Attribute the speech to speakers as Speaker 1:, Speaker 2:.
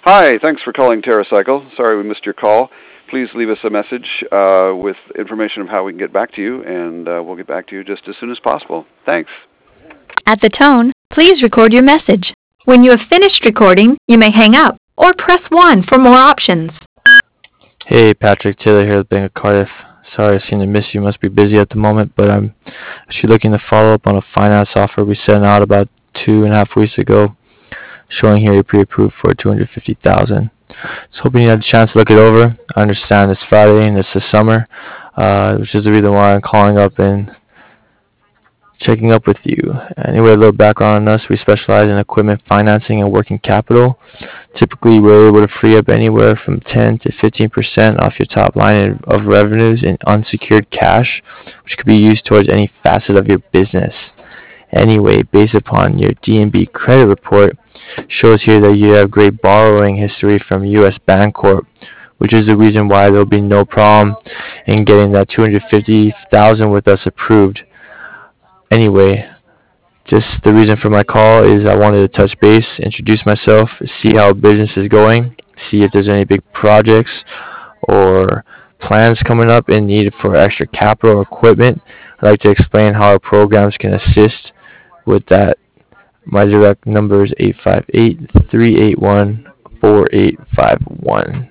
Speaker 1: Hi, thanks for calling TerraCycle. Sorry we missed your call. Please leave us a message with information of how we can get back to you, and we'll get back to you just as soon as possible. Thanks.
Speaker 2: At the tone, please record your message. When you have finished recording, you may hang up or press 1 for more options.
Speaker 3: Hey, Patrick Taylor here with Bank of Cardiff. Sorry, I seem to miss you. Must be busy at the moment, but I'm actually looking to follow up on a finance offer we sent out about 2.5 weeks ago, showing here you pre-approved for $250,000. So hoping you had a chance to look it over. I understand it's Friday and it's the summer, which is the reason why I'm calling up and checking up with you. Anyway, a little background on us. We specialize in equipment financing and working capital. Typically, we're able to free up anywhere from 10 to 15% off your top line of revenues in unsecured cash, which could be used towards any facet of your business. Anyway, based upon your DNB credit report, shows here that you have great borrowing history from U.S. Bancorp, which is the reason why there will be no problem in getting that $250,000 with us approved. Anyway, just the reason for my call is I wanted to touch base, introduce myself, see how business is going, see if there's any big projects or plans coming up in need for extra capital or equipment. I'd like to explain how our programs can assist with that. My direct number is 858-381-4851.